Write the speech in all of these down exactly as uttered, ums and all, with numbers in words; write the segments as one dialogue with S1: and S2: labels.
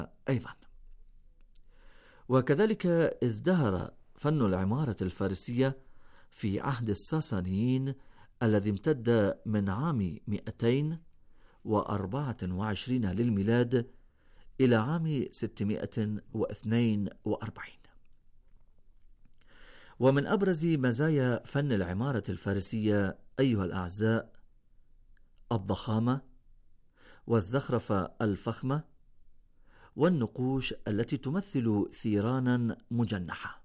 S1: أيضا. وكذلك ازدهر فن العمارة الفارسية في عهد الساسانيين الذي امتد من عام مئتين وأربعة وعشرين للميلاد إلى عام ستمائة واثنين وأربعين. ومن أبرز مزايا فن العمارة الفارسية أيها الأعزاء الضخامة والزخرفة الفخمة والنقوش التي تمثل ثيرانا مجنحة.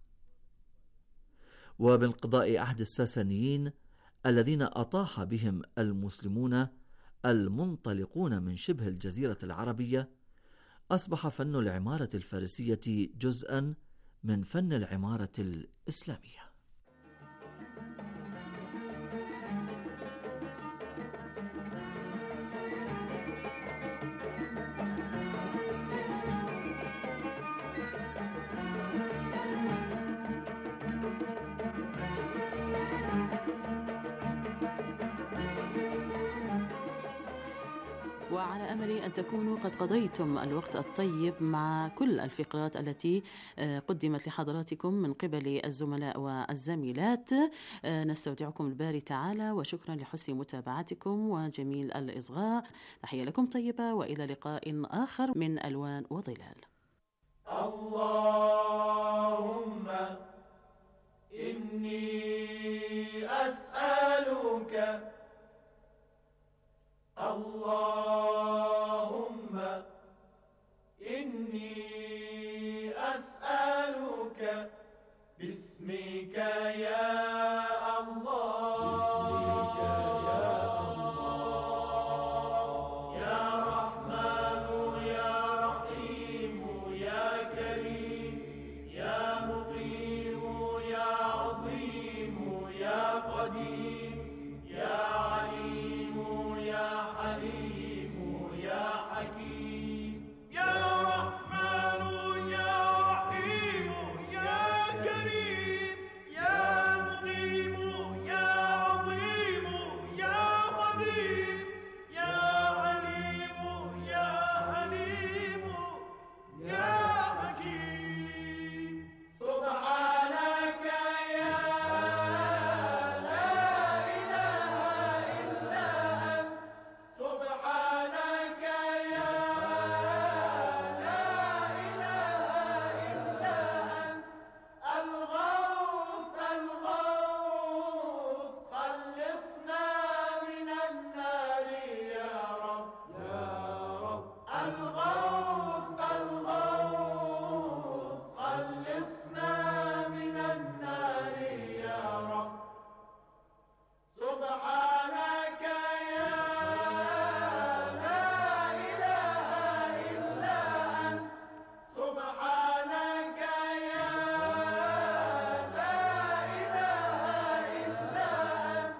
S1: وبانقضاء عهد الساسانيين الذين أطاح بهم المسلمون المنطلقون من شبه الجزيرة العربية، أصبح فن العمارة الفارسية جزءا من فن العمارة الإسلامية.
S2: وعلى أمل أن تكونوا قد قضيتم الوقت الطيب مع كل الفقرات التي قدمت لحضراتكم من قبل الزملاء والزميلات. نستودعكم الباري تعالى، وشكرا لحسن متابعتكم وجميل الإصغاء. تحية لكم طيبة، وإلى لقاء آخر من ألوان وظلال.
S3: اللهم إني أسألك اللهم إني أسألك باسمك يا الله، باسمك يا الله، يا رحمن يا رحيم يا كريم يا مقيم يا عظيم يا قدير يا عليم يا حليم يا حكيم، يا رحمن يا رحيم يا كريم يا مقيم يا عظيم يا قدير يا عليم يا حليم يا حكيم. سبحانك يا لا إله إلا أنت، سبحانك يا لا إله إلا أنت، الغوث الغوث خلصنا من النار يا رب، يا رب الغوث الغوث خلصنا من النار يا رب. سبحانك يا لا إله إلا أنت، سبحانك يا لا إله إلا أنت،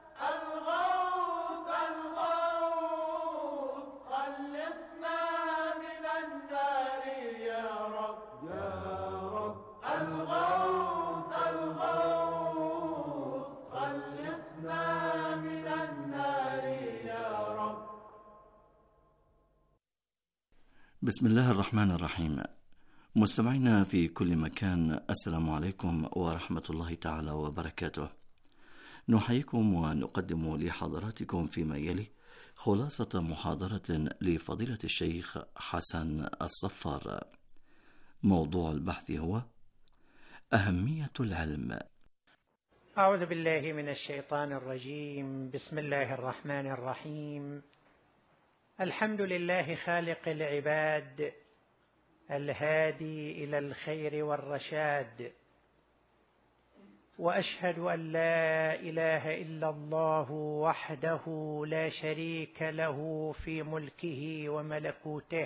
S3: الغوث الغوث خلصنا من النار يا رب، يا رب الغوث الغوث خلصنا من النار يا رب.
S1: بسم الله الرحمن الرحيم. مستمعينا في كل مكان، السلام عليكم ورحمة الله تعالى وبركاته. نحييكم ونقدم لحضراتكم فيما يلي خلاصة محاضرة لفضيلة الشيخ حسن الصفار. موضوع البحث هو أهمية العلم.
S4: أعوذ بالله من الشيطان الرجيم. بسم الله الرحمن الرحيم. الحمد لله خالق العباد الهادي إلى الخير والرشاد، وأشهد أن لا إله إلا الله وحده لا شريك له في ملكه وملكوته،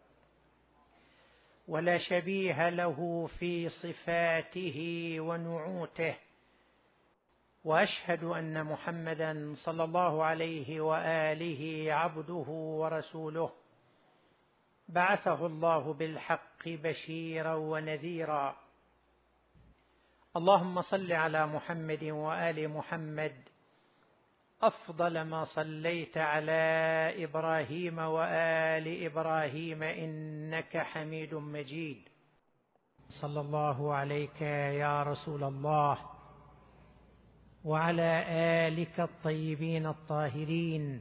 S4: ولا شبيه له في صفاته ونعوته، وأشهد أن محمدًا صلى الله عليه وآله عبده ورسوله، بعثه الله بالحق بشيرا ونذيرا. اللهم صل على محمد وآل محمد أفضل ما صليت على إبراهيم وآل إبراهيم إنك حميد مجيد. صلى الله عليك يا رسول الله وعلى آلك الطيبين الطاهرين.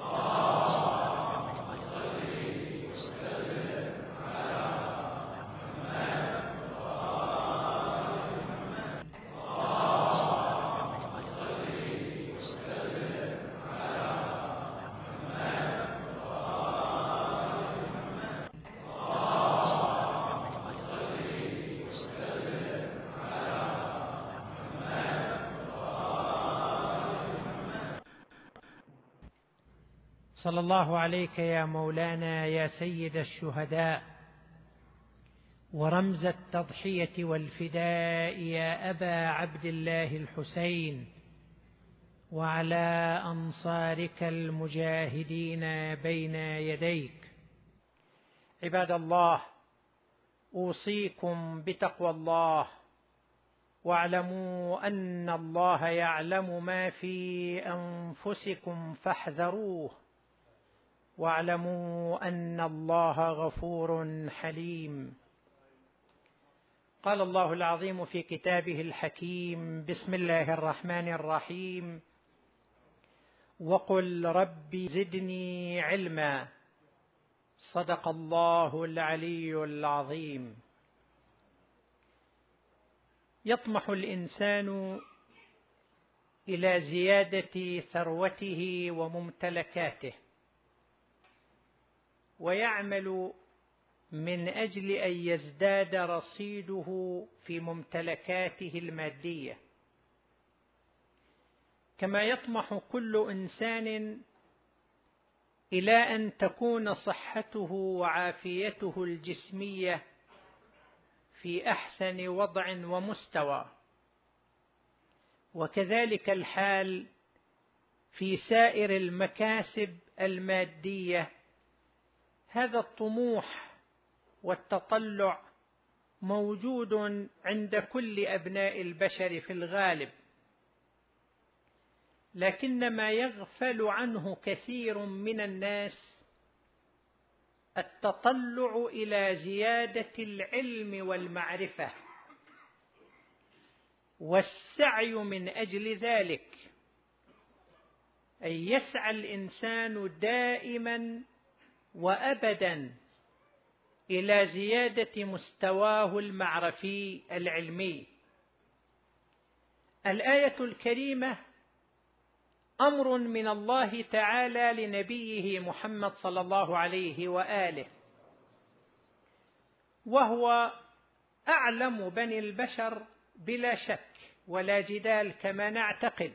S4: صلى الله عليك يا مولانا يا سيد الشهداء ورمز التضحية والفداء يا أبا عبد الله الحسين، وعلى أنصارك المجاهدين بين يديك. عباد الله، أوصيكم بتقوى الله، واعلموا أن الله يعلم ما في أنفسكم فاحذروه، واعلموا أن الله غفور حليم. قال الله العظيم في كتابه الحكيم: بسم الله الرحمن الرحيم: وقل رب زدني علما. صدق الله العلي العظيم. يطمح الإنسان إلى زيادة ثروته وممتلكاته، ويعمل من أجل أن يزداد رصيده في ممتلكاته المادية، كما يطمح كل إنسان إلى أن تكون صحته وعافيته الجسمية في أحسن وضع ومستوى. وكذلك الحال في سائر المكاسب المادية. هذا الطموح والتطلع موجود عند كل أبناء البشر في الغالب، لكن ما يغفل عنه كثير من الناس التطلع إلى زيادة العلم والمعرفة والسعي من أجل ذلك، أن يسعى الإنسان دائما وأبدا إلى زيادة مستواه المعرفي العلمي. الآية الكريمة أمر من الله تعالى لنبيه محمد صلى الله عليه وآله، وهو أعلم بني البشر بلا شك ولا جدال كما نعتقد،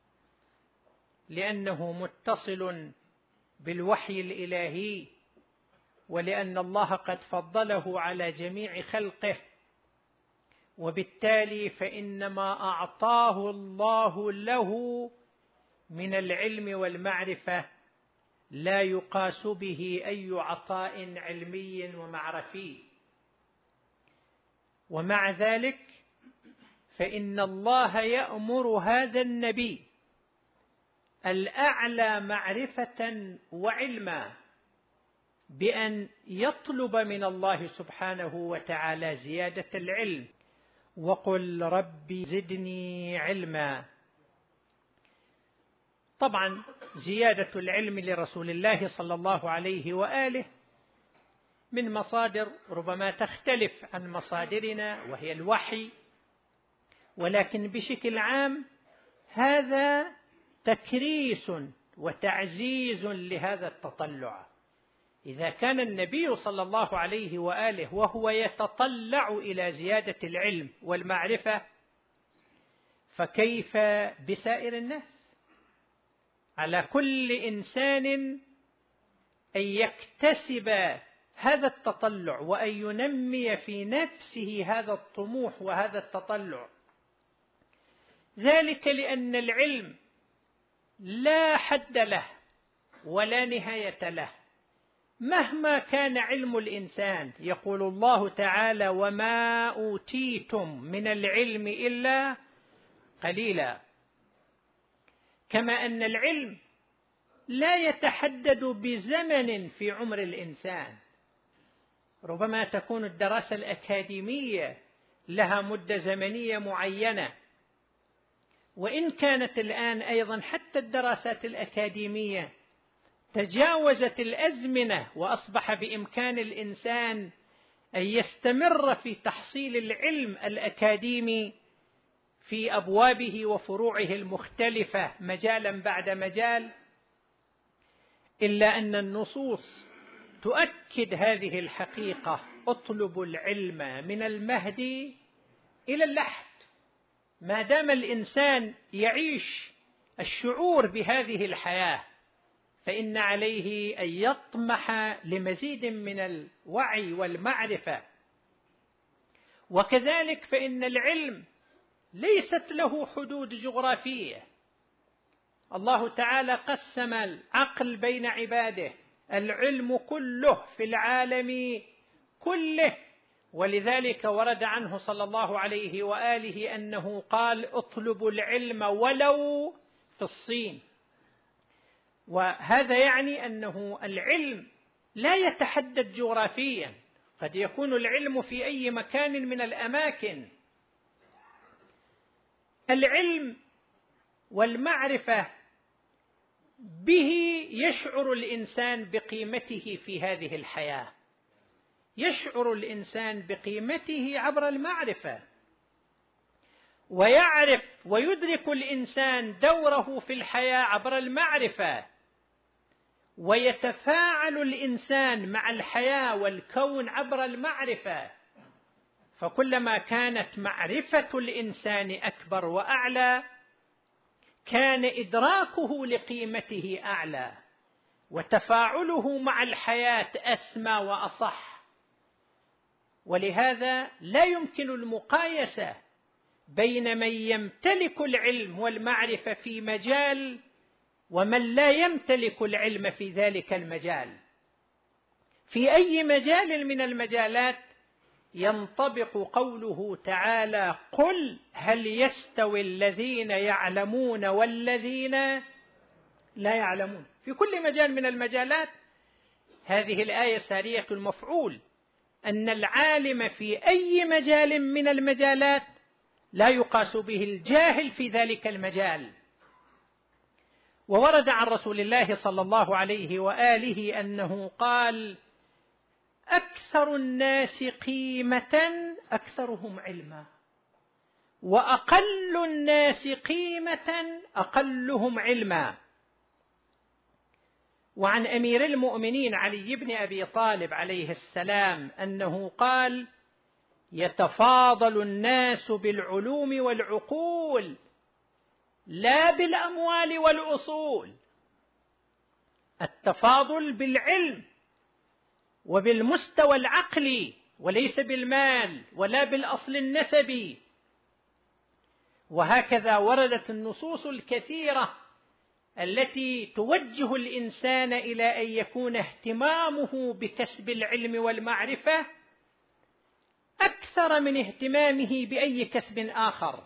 S4: لأنه متصل بالوحي الإلهي، ولأن الله قد فضله على جميع خلقه، وبالتالي فإنما أعطاه الله له من العلم والمعرفة لا يقاس به أي عطاء علمي ومعرفي. ومع ذلك فإن الله يأمر هذا النبي الأعلى معرفة وعلما بأن يطلب من الله سبحانه وتعالى زيادة العلم. وقل رب زدني علما. طبعا زيادة العلم لرسول الله صلى الله عليه وآله من مصادر ربما تختلف عن مصادرنا وهي الوحي، ولكن بشكل عام هذا تكريس وتعزيز لهذا التطلع. إذا كان النبي صلى الله عليه وآله وهو يتطلع إلى زيادة العلم والمعرفة، فكيف بسائر الناس؟ على كل إنسان أن يكتسب هذا التطلع وأن ينمي في نفسه هذا الطموح وهذا التطلع، ذلك لأن العلم لا حد له ولا نهاية له مهما كان علم الإنسان. يقول الله تعالى: وما أوتيتم من العلم إلا قليلا. كما أن العلم لا يتحدد بزمن في عمر الإنسان. ربما تكون الدراسة الأكاديمية لها مدة زمنية معينة، وإن كانت الآن أيضا حتى الدراسات الأكاديمية تجاوزت الأزمنة، وأصبح بإمكان الإنسان أن يستمر في تحصيل العلم الأكاديمي في أبوابه وفروعه المختلفة مجالا بعد مجال، إلا أن النصوص تؤكد هذه الحقيقة: اطلبوا العلم من المهد إلى اللحد. ما دام الإنسان يعيش الشعور بهذه الحياة فإن عليه أن يطمح لمزيد من الوعي والمعرفة. وكذلك فإن العلم ليست له حدود جغرافية. الله تعالى قسم العقل بين عباده، العلم كله في العالم كله، ولذلك ورد عنه صلى الله عليه وآله أنه قال: اطلبوا العلم ولو في الصين. وهذا يعني أنه العلم لا يتحدد جغرافيا، قد يكون العلم في أي مكان من الأماكن. العلم والمعرفة به يشعر الإنسان بقيمته في هذه الحياة، يشعر الإنسان بقيمته عبر المعرفة، ويعرف ويدرك الإنسان دوره في الحياة عبر المعرفة، ويتفاعل الإنسان مع الحياة والكون عبر المعرفة. فكلما كانت معرفة الإنسان أكبر وأعلى كان إدراكه لقيمته أعلى، وتفاعله مع الحياة أسمى وأصح. ولهذا لا يمكن المقايسة بين من يمتلك العلم والمعرفة في مجال ومن لا يمتلك العلم في ذلك المجال. في أي مجال من المجالات ينطبق قوله تعالى: قل هل يستوي الذين يعلمون والذين لا يعلمون. في كل مجال من المجالات هذه الآية سارية المفعول، أن العالم في أي مجال من المجالات لا يقاس به الجاهل في ذلك المجال. وورد عن رسول الله صلى الله عليه وآله أنه قال: أكثر الناس قيمة أكثرهم علما، وأقل الناس قيمة أقلهم علما. وعن أمير المؤمنين علي بن أبي طالب عليه السلام أنه قال: يتفاضل الناس بالعلوم والعقول لا بالأموال والأصول. التفاضل بالعلم وبالمستوى العقلي، وليس بالمال ولا بالأصل النسبي. وهكذا وردت النصوص الكثيرة التي توجه الإنسان إلى أن يكون اهتمامه بكسب العلم والمعرفة أكثر من اهتمامه بأي كسب آخر.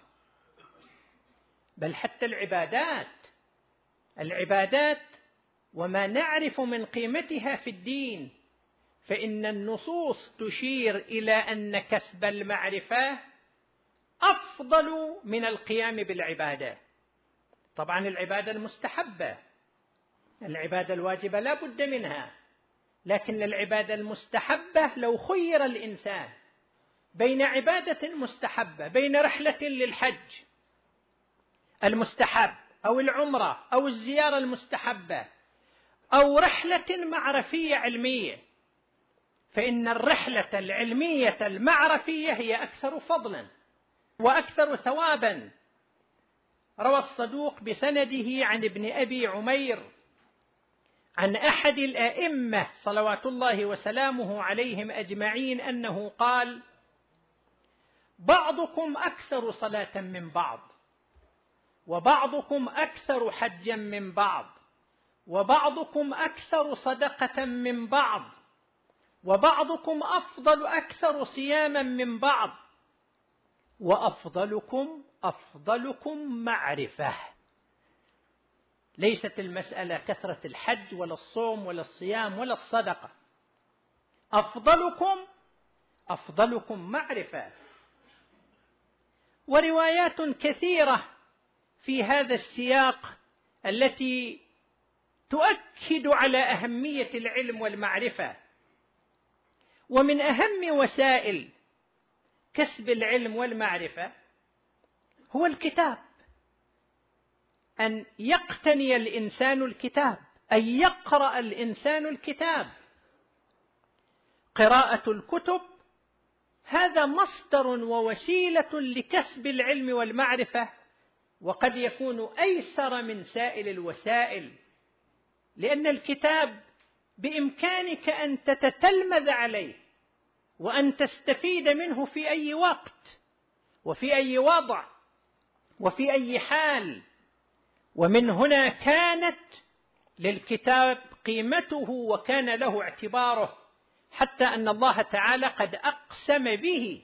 S4: بل حتى العبادات العبادات وما نعرف من قيمتها في الدين، فإن النصوص تشير إلى أن كسب المعرفة أفضل من القيام بالعبادة. طبعا العبادة المستحبة، العبادة الواجبة لا بد منها، لكن العبادة المستحبة لو خير الإنسان بين عبادة مستحبة، بين رحلة للحج المستحب أو العمرة أو الزيارة المستحبة أو رحلة معرفية علمية، فإن الرحلة العلمية المعرفية هي أكثر فضلا وأكثر ثوابا. روى الصدوق بسنده عن ابن أبي عمير عن أحد الأئمة صلوات الله وسلامه عليهم أجمعين أنه قال: بعضكم أكثر صلاة من بعض، وبعضكم أكثر حجا من بعض، وبعضكم أكثر صدقة من بعض، وبعضكم أفضل أكثر صياما من بعض، وأفضلكم أفضلكم معرفة. ليست المسألة كثرة الحج ولا الصوم ولا الصيام ولا الصدقة. أفضلكم أفضلكم معرفة. وروايات كثيرة في هذا السياق التي تؤكد على أهمية العلم والمعرفة. ومن أهم وسائل كسب العلم والمعرفة هو الكتاب، أن يقتني الإنسان الكتاب، أن يقرأ الإنسان الكتاب. قراءة الكتب هذا مصدر ووسيلة لكسب العلم والمعرفة، وقد يكون أيسر من سائر الوسائل، لأن الكتاب بإمكانك أن تتتلمذ عليه وأن تستفيد منه في أي وقت وفي أي وضع وفي أي حال. ومن هنا كانت للكتاب قيمته وكان له اعتباره، حتى أن الله تعالى قد أقسم به،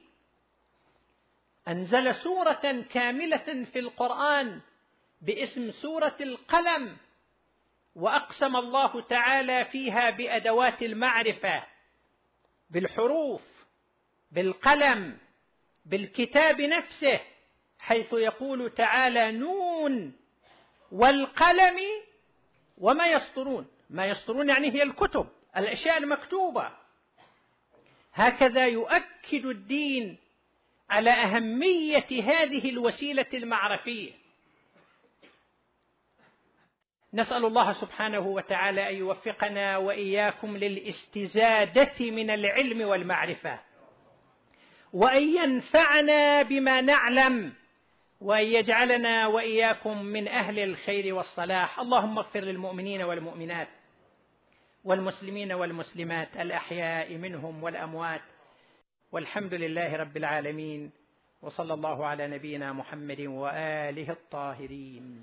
S4: أنزل سورة كاملة في القرآن باسم سورة القلم، وأقسم الله تعالى فيها بأدوات المعرفة، بالحروف، بالقلم، بالكتاب نفسه، حيث يقول تعالى: نون والقلم وما يسطرون. ما يسطرون يعني هي الكتب، الأشياء المكتوبة. هكذا يؤكد الدين على أهمية هذه الوسيلة المعرفية. نسأل الله سبحانه وتعالى أن يوفقنا وإياكم للاستزادة من العلم والمعرفة، وأن ينفعنا بما نعلم، وأن يجعلنا وإياكم من أهل الخير والصلاح. اللهم اغفر للمؤمنين والمؤمنات والمسلمين والمسلمات الأحياء منهم والأموات، والحمد لله رب العالمين، وصلى الله على نبينا محمد وآله الطاهرين.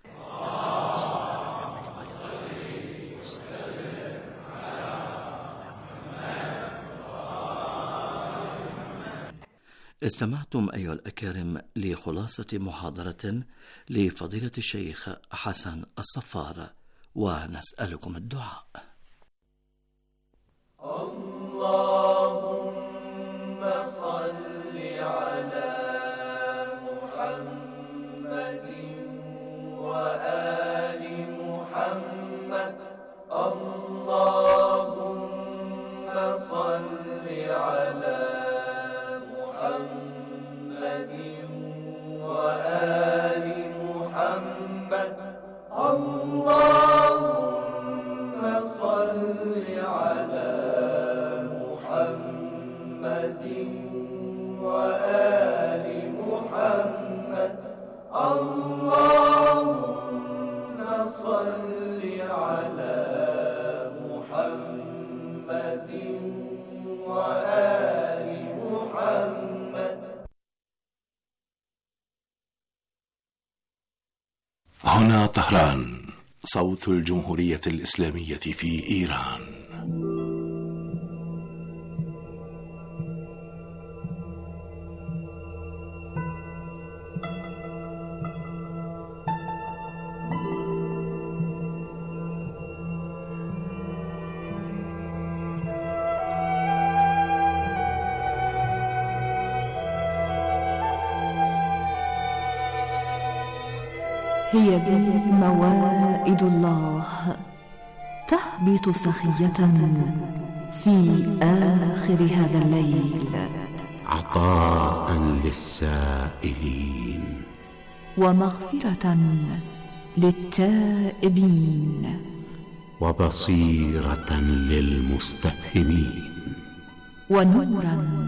S1: استمعتم أيها الأكارم لخلاصة محاضرة لفضيلة الشيخ حسن الصفار، ونسألكم الدعاء.
S3: اللهم صل على محمد وآل محمد. اللهم صل على محمد وآل محمد. اللهم صل على محمد وآل محمد. اللهم صل على محمد وآل محمد.
S5: هنا طهران، صوت الجمهورية الإسلامية في إيران.
S6: هي ذي موائد الله تهبط سخية في آخر هذا الليل،
S7: عطاء للسائلين
S6: ومغفرة للتائبين،
S7: وبصيرة للمستفهمين،
S6: ونورا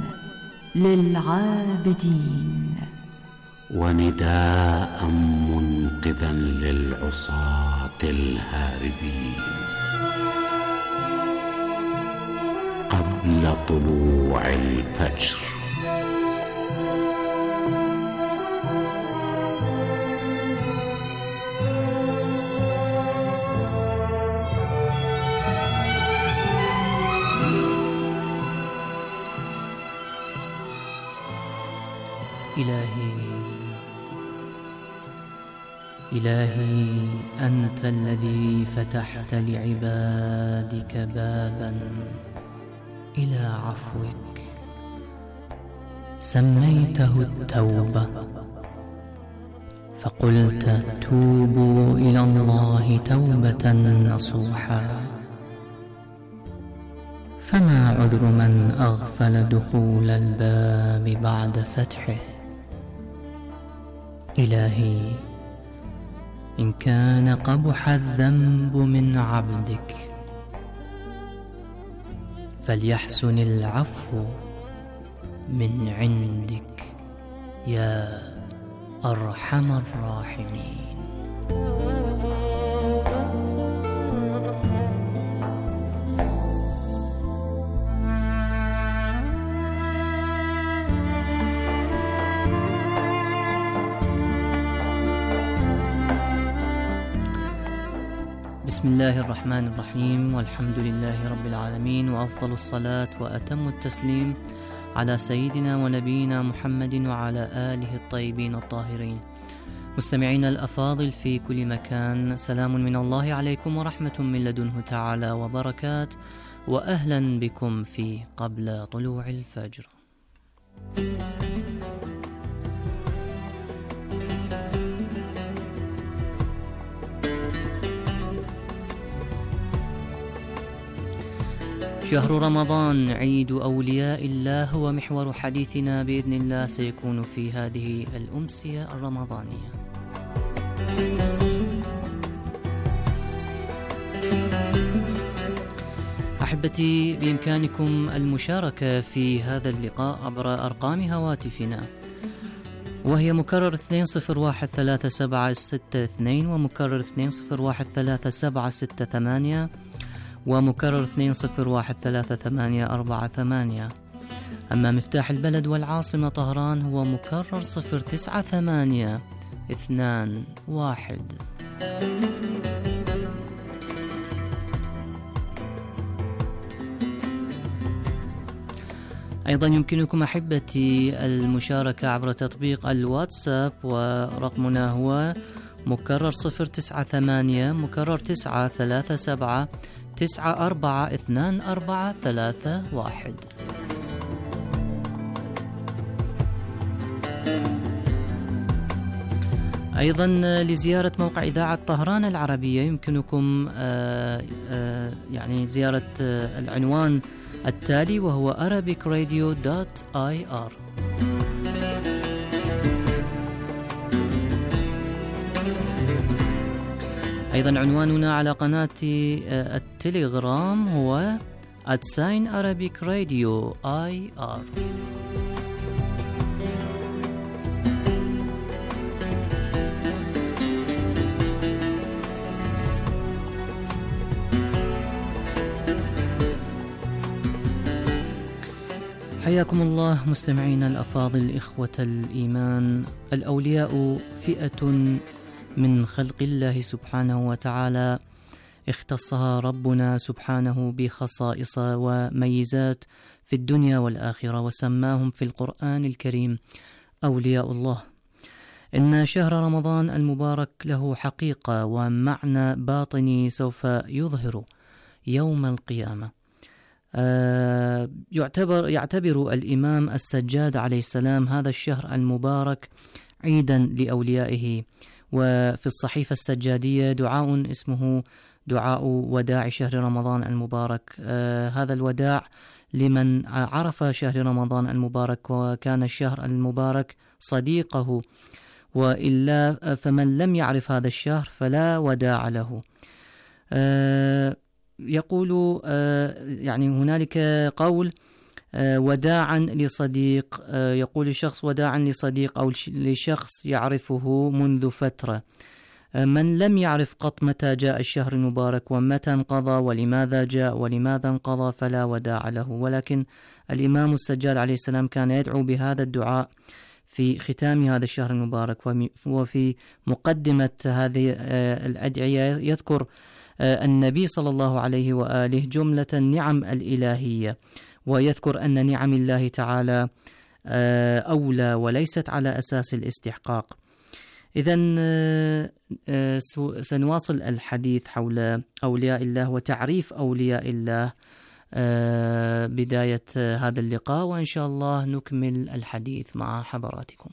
S6: للعابدين،
S7: ونداء منقذا للعصاة الهاربين. قبل طلوع الفجر.
S8: إلهي إلهي أنت الذي فتحت لعبادك بابا إلى عفوك سميته التوبة، فقلت توبوا إلى الله توبة نصوحا، فما عذر من أغفل دخول الباب بعد فتحه. إلهي إن كان قبح الذنب من عبدك فليحسن العفو من عندك يا أرحم الراحمين. بسم الله الرحمن الرحيم، والحمد لله رب العالمين، وأفضل الصلاة وأتم التسليم على سيدنا ونبينا محمد وعلى آله الطيبين الطاهرين. مستمعين الأفاضل في كل مكان، سلام من الله عليكم ورحمة من لدنه تعالى وبركات، وأهلا بكم في قبل طلوع الفجر. شهر رمضان عيد أولياء الله هو محور حديثنا بإذن الله، سيكون في هذه الأمسية الرمضانية. أحبتي، بإمكانكم المشاركة في هذا اللقاء عبر أرقام هواتفنا، وهي مكرر اثنين صفر واحد ثلاثة سبعة ستة اثنين ومكرر اثنين صفر واحد ثلاثة سبعة ستة ثمانية ومكرر اثنين صفر واحد ثلاثة ثمانية أربعة ثمانية. أما مفتاح البلد والعاصمة طهران هو مكرر صفر تسعة ثمانية اثنان واحد. أيضا يمكنكم أحبتي المشاركة عبر تطبيق الواتساب، ورقمنا هو مكرر صفر تسعة ثمانية مكرر تسعة ثلاثة سبعة تسعة أربعة اثنان أربعة ثلاثة واحد. أيضا لزيارة موقع إذاعة طهران العربية يمكنكم آآ آآ يعني زيارة العنوان التالي، وهو arabic radio dot i r. أيضا عنواننا على قناة التليجرام هو at sign arabic radio I R. حياكم الله مستمعينا الأفاضل، إخوة الإيمان. الأولياء فئة من خلق الله سبحانه وتعالى اختصها ربنا سبحانه بخصائص وميزات في الدنيا والآخرة، وسماهم في القرآن الكريم أولياء الله. إن شهر رمضان المبارك له حقيقة ومعنى باطني سوف يظهر يوم القيامة. أه يعتبر يعتبر الإمام السجاد عليه السلام هذا الشهر المبارك عيدا لأوليائه، وفي الصحيفة السجادية دعاء اسمه دعاء وداع شهر رمضان المبارك. آه هذا الوداع لمن عرف شهر رمضان المبارك وكان الشهر المبارك صديقه، وإلا فمن لم يعرف هذا الشهر فلا وداع له. آه يقول آه يعني هنالك قول آه وداعا لصديق، آه يقول الشخص وداعا لصديق أو لشخص يعرفه منذ فترة. آه من لم يعرف قط متى جاء الشهر المبارك ومتى انقضى ولماذا جاء ولماذا انقضى فلا وداع له. ولكن الإمام السجاد عليه السلام كان يدعو بهذا الدعاء في ختام هذا الشهر المبارك، وفي مقدمة هذه آه الأدعية يذكر آه النبي صلى الله عليه وآله جملة النعم الإلهية، ويذكر أن نعم الله تعالى أولى وليست على أساس الاستحقاق. إذن سنواصل الحديث حول أولياء الله وتعريف أولياء الله بداية هذا اللقاء، وإن شاء الله نكمل الحديث مع حضراتكم.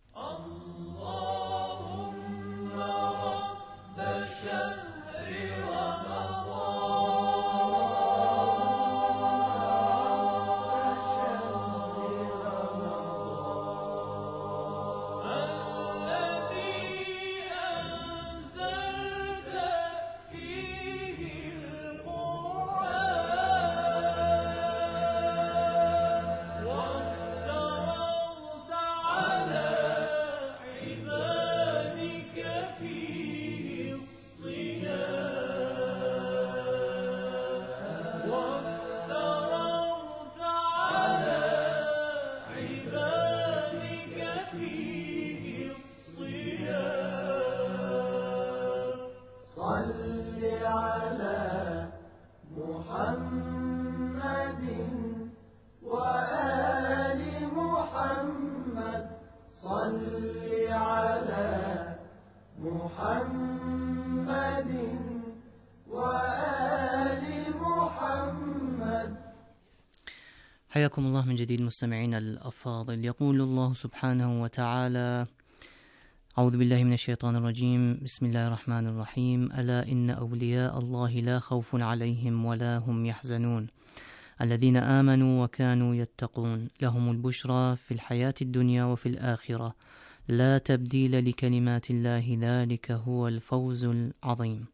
S8: حياكم الله من جديد مستمعينا الأفاضل. يقول الله سبحانه وتعالى: أعوذ بالله من الشيطان الرجيم، بسم الله الرحمن الرحيم. ألا إن أولياء الله لا خوف عليهم ولا هم يحزنون الذين آمنوا وكانوا يتقون لهم البشرى في الحياة الدنيا وفي الآخرة لا تبديل لكلمات الله ذلك هو الفوز العظيم.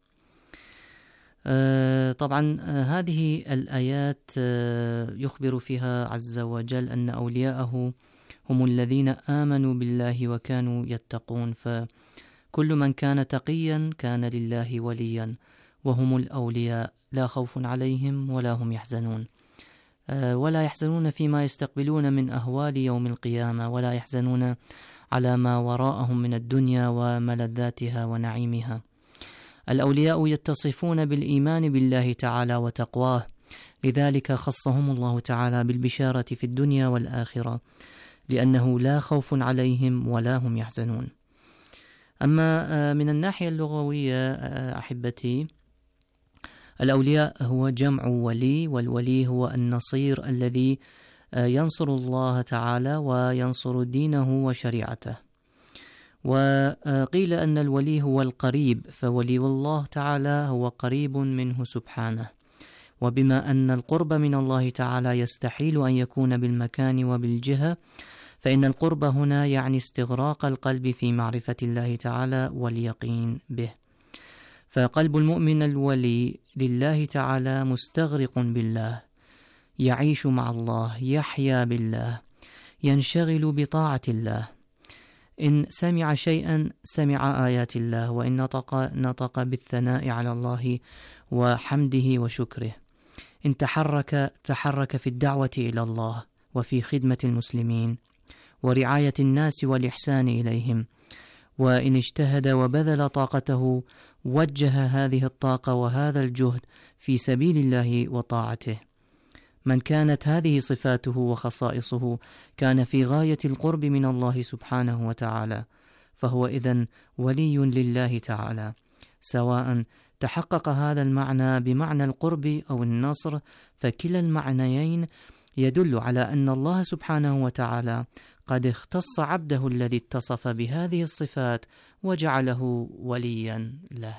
S8: آه طبعا آه هذه الآيات آه يخبر فيها عز وجل أن أولياءه هم الذين آمنوا بالله وكانوا يتقون، فكل من كان تقيا كان لله وليا، وهم الأولياء لا خوف عليهم ولا هم يحزنون، آه ولا يحزنون فيما يستقبلون من أهوال يوم القيامة، ولا يحزنون على ما وراءهم من الدنيا وملذاتها ونعيمها. الأولياء يتصفون بالإيمان بالله تعالى وتقواه، لذلك خصهم الله تعالى بالبشارة في الدنيا والآخرة، لأنه لا خوف عليهم ولا هم يحزنون. أما من الناحية اللغوية أحبتي، الأولياء هو جمع ولي، والولي هو النصير الذي ينصر الله تعالى وينصر دينه وشريعته. وقيل أن الولي هو القريب، فولي الله تعالى هو قريب منه سبحانه، وبما أن القرب من الله تعالى يستحيل أن يكون بالمكان وبالجهة، فإن القرب هنا يعني استغراق القلب في معرفة الله تعالى واليقين به. فقلب المؤمن الولي لله تعالى مستغرق بالله، يعيش مع الله، يحيا بالله، ينشغل بطاعة الله. إن سمع شيئا سمع آيات الله، وإن نطق نطق بالثناء على الله وحمده وشكره. إن تحرك تحرك في الدعوة إلى الله وفي خدمة المسلمين ورعاية الناس والإحسان إليهم. وإن اجتهد وبذل طاقته وجه هذه الطاقة وهذا الجهد في سبيل الله وطاعته. من كانت هذه صفاته وخصائصه كان في غاية القرب من الله سبحانه وتعالى، فهو إذن ولي لله تعالى، سواء تحقق هذا المعنى بمعنى القرب أو النصر، فكلا المعنيين يدل على أن الله سبحانه وتعالى قد اختص عبده الذي اتصف بهذه الصفات وجعله وليا له.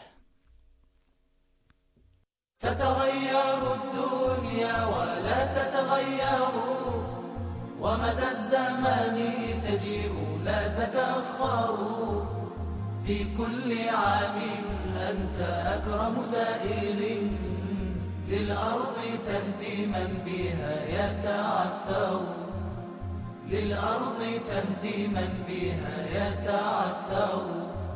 S9: تتغير الدنيا ولا تتغير، ومدى الزمان تجيء لا تتأخر، في كل عام أنت أكرم زائر، للأرض تهدي من بها يتعثر، للأرض تهدي من بها يتعثر.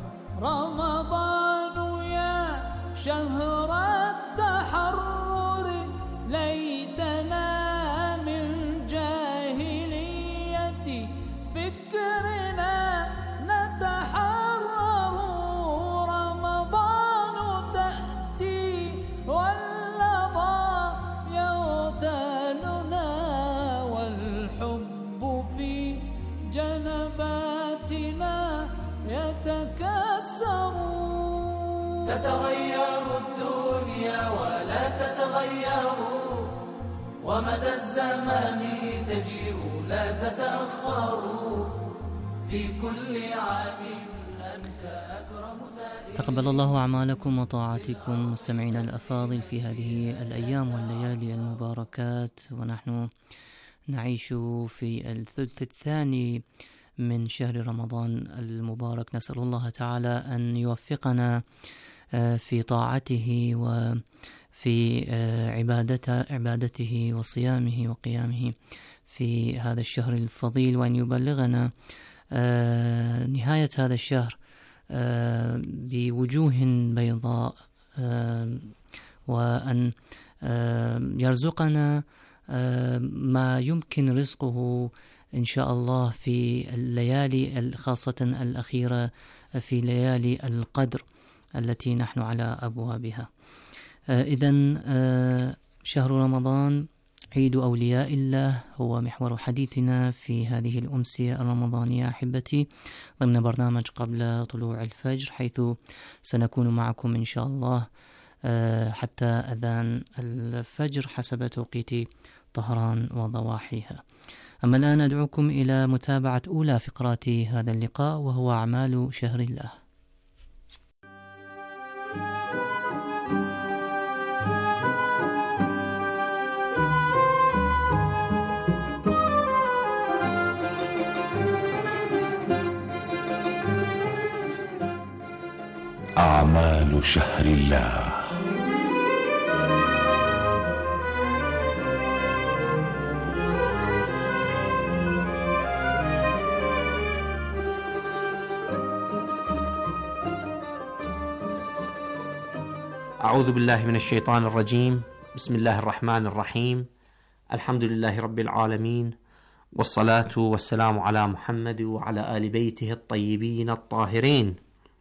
S10: رمضان يا شهر التحرر، ليتنا من جاهلية فكرنا نتحرر. رمضان تأتي واللظى يغتالنا، والحب في جنباتنا يتحرر. يتكسروا.
S9: تتغير الدنيا ولا تتغير، ومدى الزمان تجيء لا تتأخر، في كل عام أنت أكرم زائر.
S8: تقبل الله أعمالكم وطاعتكم مستمعينا الأفاضل في هذه الأيام والليالي المباركات، ونحن نعيش في الثلث الثاني من شهر رمضان المبارك. نسأل الله تعالى أن يوفقنا في طاعته وفي عبادته عبادته وصيامه وقيامه في هذا الشهر الفضيل، وأن يبلغنا نهاية هذا الشهر بوجوه بيضاء، وأن يرزقنا ما يمكن رزقه إن شاء الله في الليالي خاصة الأخيرة، في ليالي القدر التي نحن على أبوابها. إذن شهر رمضان عيد أولياء الله هو محور حديثنا في هذه الأمسية الرمضانية أحبتي، ضمن برنامج قبل طلوع الفجر، حيث سنكون معكم إن شاء الله حتى أذان الفجر حسب توقيت طهران وضواحيها. أما الآن أدعوكم إلى متابعة أولى فقرات هذا اللقاء، وهو أعمال شهر الله.
S5: أعمال شهر الله.
S11: أعوذ بالله من الشيطان الرجيم. بسم الله الرحمن الرحيم. الحمد لله رب العالمين، والصلاة والسلام على محمد وعلى آل بيته الطيبين الطاهرين.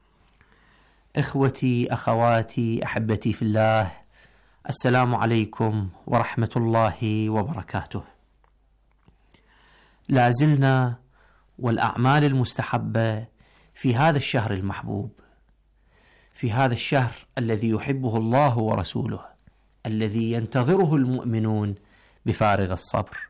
S11: إخوتي أخواتي أحبتي في الله، السلام عليكم ورحمة الله وبركاته. لازلنا والأعمال المستحبة في هذا الشهر المحبوب، في هذا الشهر الذي يحبه الله ورسوله، الذي ينتظره المؤمنون بفارغ الصبر.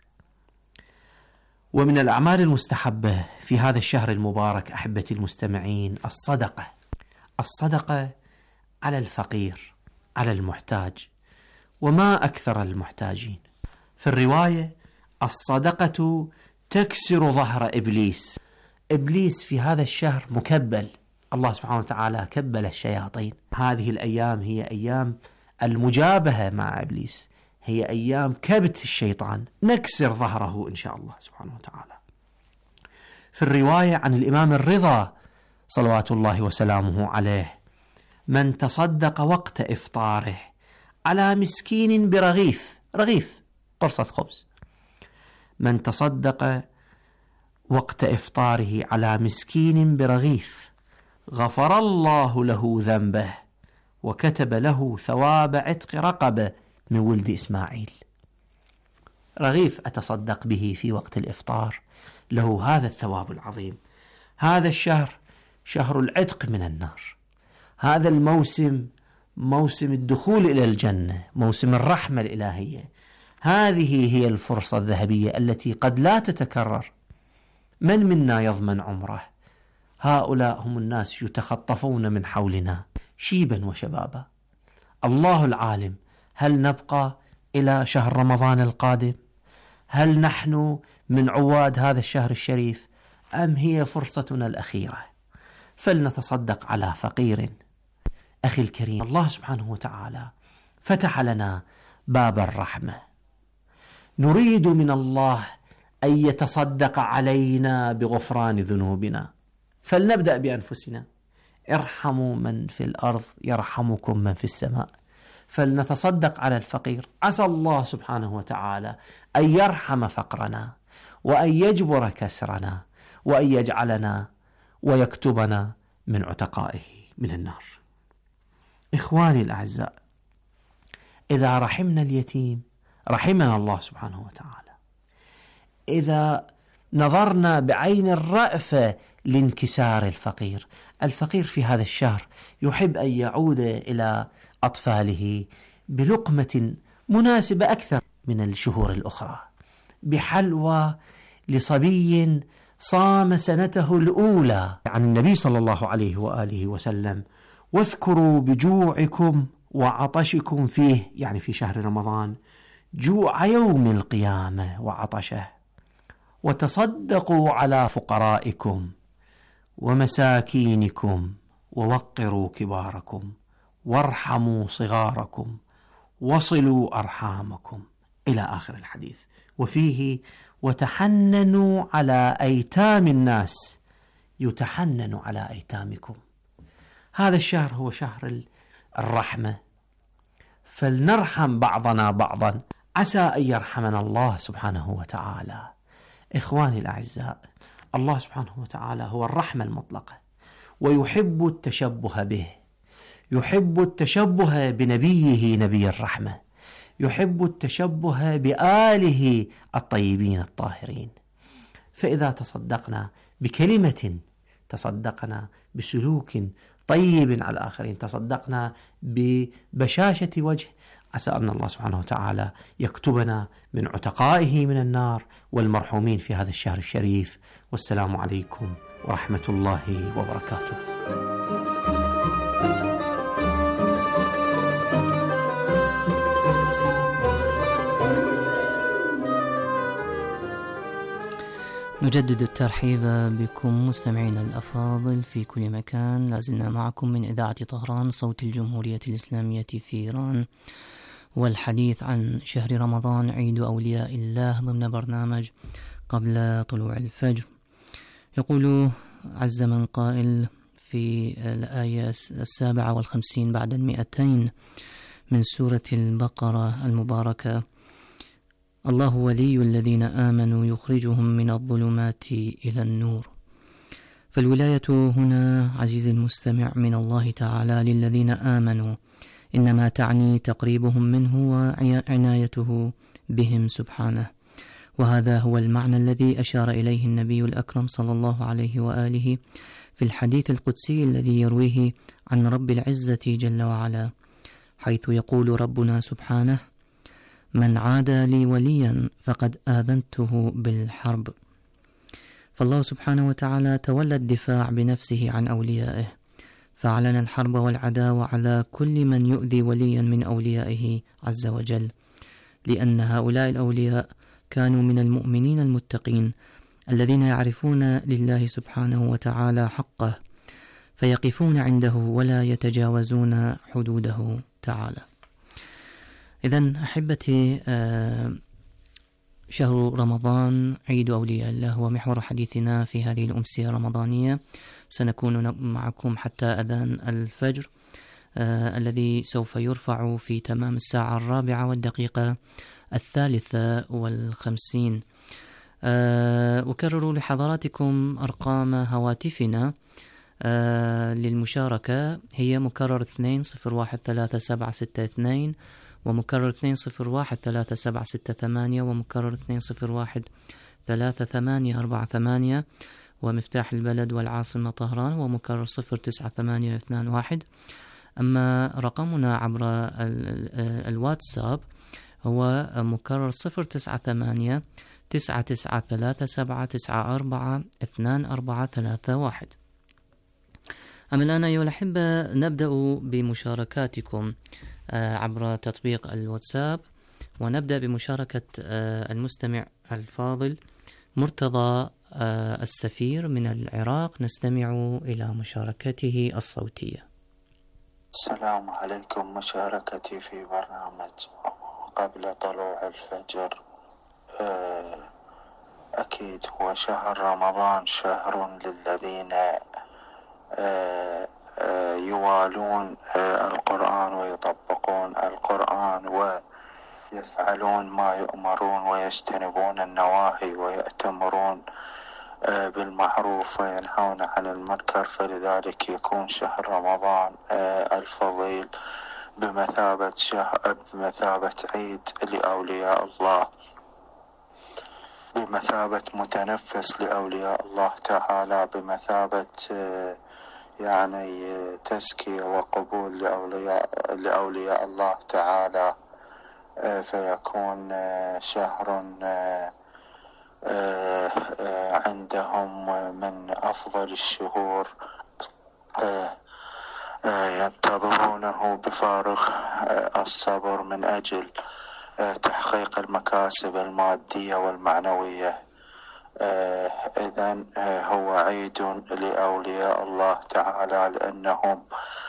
S11: ومن الأعمال المستحبة في هذا الشهر المبارك أحبتي المستمعين الصدقة. الصدقة على الفقير، على المحتاج، وما أكثر المحتاجين. في الرواية الصدقة تكسر ظهر إبليس. إبليس في هذا الشهر مكبل، الله سبحانه وتعالى كبل الشياطين. هذه الأيام هي أيام المجابهة مع إبليس، هي أيام كبت الشيطان، نكسر ظهره إن شاء الله سبحانه وتعالى. في الرواية عن الإمام الرضا صلوات الله وسلامه عليه: من تصدق وقت إفطاره على مسكين برغيف، رغيف قرصة خبز، من تصدق وقت إفطاره على مسكين برغيف غفر الله له ذنبه وكتب له ثواب عتق رقبة من ولد إسماعيل. رغيف أتصدق به في وقت الإفطار له هذا الثواب العظيم. هذا الشهر شهر العتق من النار، هذا الموسم موسم الدخول إلى الجنة، موسم الرحمة الإلهية. هذه هي الفرصة الذهبية التي قد لا تتكرر. من منا يضمن عمره؟ هؤلاء هم الناس يتخطفون من حولنا شيبا وشبابا. الله العالم، هل نبقى إلى شهر رمضان القادم؟ هل نحن من عواد هذا الشهر الشريف، أم هي فرصتنا الأخيرة؟ فلنتصدق على فقير. أخي الكريم، الله سبحانه وتعالى فتح لنا باب الرحمة، نريد من الله أن يتصدق علينا بغفران ذنوبنا. فلنبدأ بأنفسنا. ارحموا من في الأرض يرحمكم من في السماء. فلنتصدق على الفقير، عسى الله سبحانه وتعالى أن يرحم فقرنا، وأن يجبر كسرنا، وأن يجعلنا ويكتبنا من عتقائه من النار. إخواني الأعزاء، إذا رحمنا اليتيم رحمنا الله سبحانه وتعالى. إذا نظرنا بعين الرأفة لانكسار الفقير. الفقير في هذا الشهر يحب أن يعود إلى أطفاله بلقمة مناسبة أكثر من الشهور الأخرى، بحلوى لصبي صام سنته الأولى. عن النبي صلى الله عليه وآله وسلم: واذكروا بجوعكم وعطشكم فيه، يعني في شهر رمضان، جوع يوم القيامة وعطشه، وتصدقوا على فقرائكم ومساكينكم، ووقروا كباركم، وارحموا صغاركم، وصلوا أرحامكم، إلى آخر الحديث. وفيه: وتحننوا على أيتام الناس يتحنن على أيتامكم. هذا الشهر هو شهر الرحمة، فلنرحم بعضنا بعضا، عسى أن يرحمنا الله سبحانه وتعالى. إخواني الأعزاء، الله سبحانه وتعالى هو الرحمة المطلقة، ويحب التشبه به، يحب التشبه بنبيه نبي الرحمة، يحب التشبه بآله الطيبين الطاهرين. فإذا تصدقنا بكلمة، تصدقنا بسلوك طيب على الآخرين، تصدقنا ببشاشة وجه، عسى أن الله سبحانه وتعالى يكتبنا من عتقائه من النار والمرحومين في هذا الشهر الشريف. والسلام عليكم ورحمة الله وبركاته.
S8: نجدد الترحيب بكم مستمعينا الأفاضل في كل مكان. لازلنا معكم من إذاعة طهران صوت الجمهورية الإسلامية في إيران، والحديث عن شهر رمضان عيد أولياء الله ضمن برنامج قبل طلوع الفجر. يقول عز من قائل في الآية السابعة والخمسين بعد المئتين من سورة البقرة المباركة: الله ولي الذين آمنوا يخرجهم من الظلمات إلى النور. فالولاية هنا عزيزي المستمع من الله تعالى للذين آمنوا، إنما تعني تقريبهم منه وعنايته بهم سبحانه، وهذا هو المعنى الذي أشار إليه النبي الأكرم صلى الله عليه وآله في الحديث القدسي الذي يرويه عن رب العزة جل وعلا، حيث يقول ربنا سبحانه: من عادى لي وليا فقد آذنته بالحرب. فالله سبحانه وتعالى تولى الدفاع بنفسه عن أوليائه، فأعلن الحرب والعداوة على كل من يؤذي وليا من أوليائه عز وجل، لأن هؤلاء الأولياء كانوا من المؤمنين المتقين الذين يعرفون لله سبحانه وتعالى حقه، فيقفون عنده ولا يتجاوزون حدوده تعالى. إذن أحبتي، شهر رمضان عيد أولياء الله هو محور حديثنا في هذه الأمسية الرمضانية. سنكون معكم حتى أذان الفجر الذي سوف يرفع في تمام الساعة الرابعة والدقيقة الثالثة والخمسين. أكرر لحضراتكم أرقام هواتفنا للمشاركة، هي مكرر اثنين صفر واحد ثلاثة سبعة ستة اثنين، ومكرر اثنين صفر واحد ثلاثة سبعة ستة ثمانية، ومكرر اثنين صفر واحد ثلاثة ثمانية أربعة ثمانية، ومفتاح البلد والعاصمة طهران، ومكرر صفر تسعة ثمانية اثنان واحد. أما رقمنا عبر الواتساب هو مكرر صفر تسعة ثمانية تسعة تسعة ثلاثة سبعة تسعة أربعة اثنان أربعة ثلاثة واحد. أما الآن أيها الأحبة نبدأ بمشاركاتكم عبر تطبيق الواتساب، ونبدأ بمشاركة المستمع الفاضل مرتضى السفير من العراق. نستمع إلى مشاركته الصوتية.
S12: السلام عليكم. مشاركتي في برنامج قبل طلوع الفجر، أكيد هو شهر رمضان، شهر للذين يوالون القرآن ويطبقون القرآن ويفعلون ما يؤمرون ويجتنبون النواهي ويأتمرون بالمعروف وينهون عن المنكر، فلذلك يكون شهر رمضان الفضيل بمثابة شهر بمثابة عيد لأولياء الله. بمثابة متنفس لأولياء الله تعالى، بمثابة يعني تزكية وقبول لأولياء, لأولياء الله تعالى، فيكون شهر عندهم من أفضل الشهور ينتظرونه بفارغ الصبر من أجل تحقيق المكاسب المادية والمعنوية. إذن هو عيد لأولياء الله تعالى، لأنهم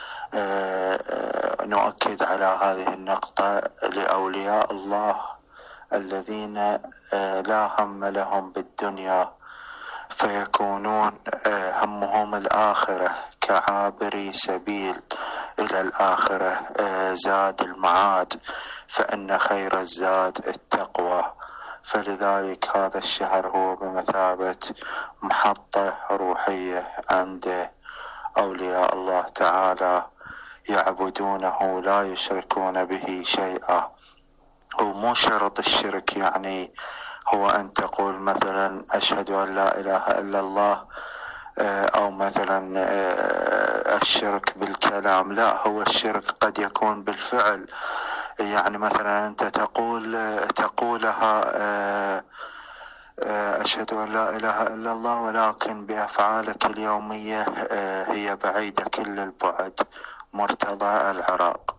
S12: نؤكد على هذه النقطة لأولياء الله الذين لا هم لهم بالدنيا، فيكونون همهم الآخرة كعابري سبيل إلى الآخرة، زاد المعاد، فإن خير الزاد التقوى. فلذلك هذا الشهر هو بمثابة محطة روحية عند أولياء الله تعالى، يعبدونه لا يشركون به شيئا. ومو شرط الشرك يعني هو أن تقول مثلا أشهد أن لا إله إلا الله، أو مثلا الشرك بالكلام، لا، هو الشرك قد يكون بالفعل. يعني مثلا أنت تقول تقولها أشهد أن لا إله إلا الله، ولكن بأفعالك اليومية هي بعيدة كل البعد، مرتضى العراق.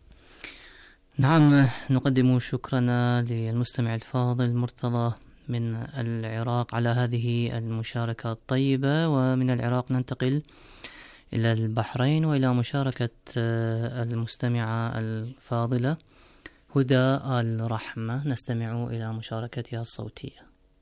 S8: نعم، نقدم شكرنا للمستمع الفاضل مرتضى من العراق على هذه المشاركة الطيبة. ومن العراق ننتقل إلى البحرين وإلى مشاركة المستمعة الفاضلة هدى الرحمة، نستمع إلى مشاركتها الصوتية.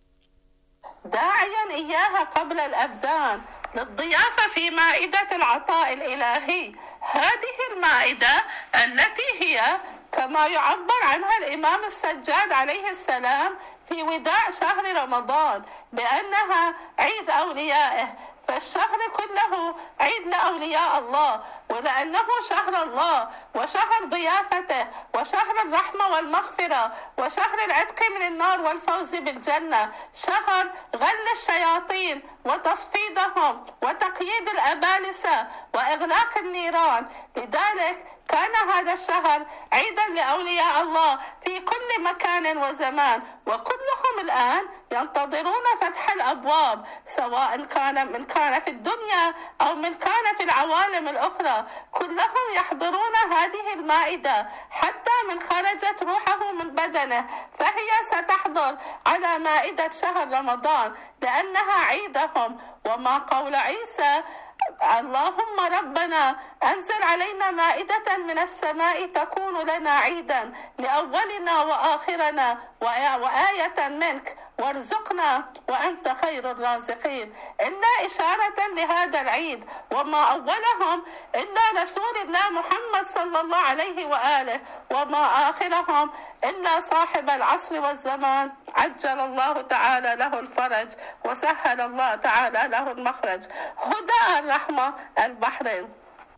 S13: داعيا إياها قبل الأبدان للضيافة في مائدة العطاء الإلهي، هذه المائدة التي هي كما يعبر عنها الإمام السجاد عليه السلام في وداع شهر رمضان بأنها عيد أوليائه، فالشهر كله عيد لأولياء الله، ولأنه شهر الله وشهر ضيافته وشهر الرحمة والمغفرة وشهر العتق من النار والفوز بالجنة، شهر غل الشياطين وتصفيدهم وتقييد الأبالسة وإغلاق النيران. لذلك كان هذا الشهر عيدا لأولياء الله في كل مكان وزمان، وكلهم الآن ينتظرون فتح الأبواب، سواء كان من كان في الدنيا أو من كان في العوالم الأخرى، كلهم يحضرون هذه المائدة حتى من خرجت روحه من بدنه، فهي ستحضر على مائدة شهر رمضان لأنها عيدهم. وما قول عيسى اللهم ربنا أنزل علينا مائدة من السماء تكون لنا عيدا لأولنا وآخرنا وآية منك وارزقنا وأنت خير الرازقين، إلا إشارة لهذا العيد. وما أولهم إلا رسول الله محمد صلى الله عليه وآله، وما آخرهم إلا صاحب العصر والزمان عجل الله تعالى له الفرج وسهل الله تعالى له المخرج. هدى الرحمة، البحرين.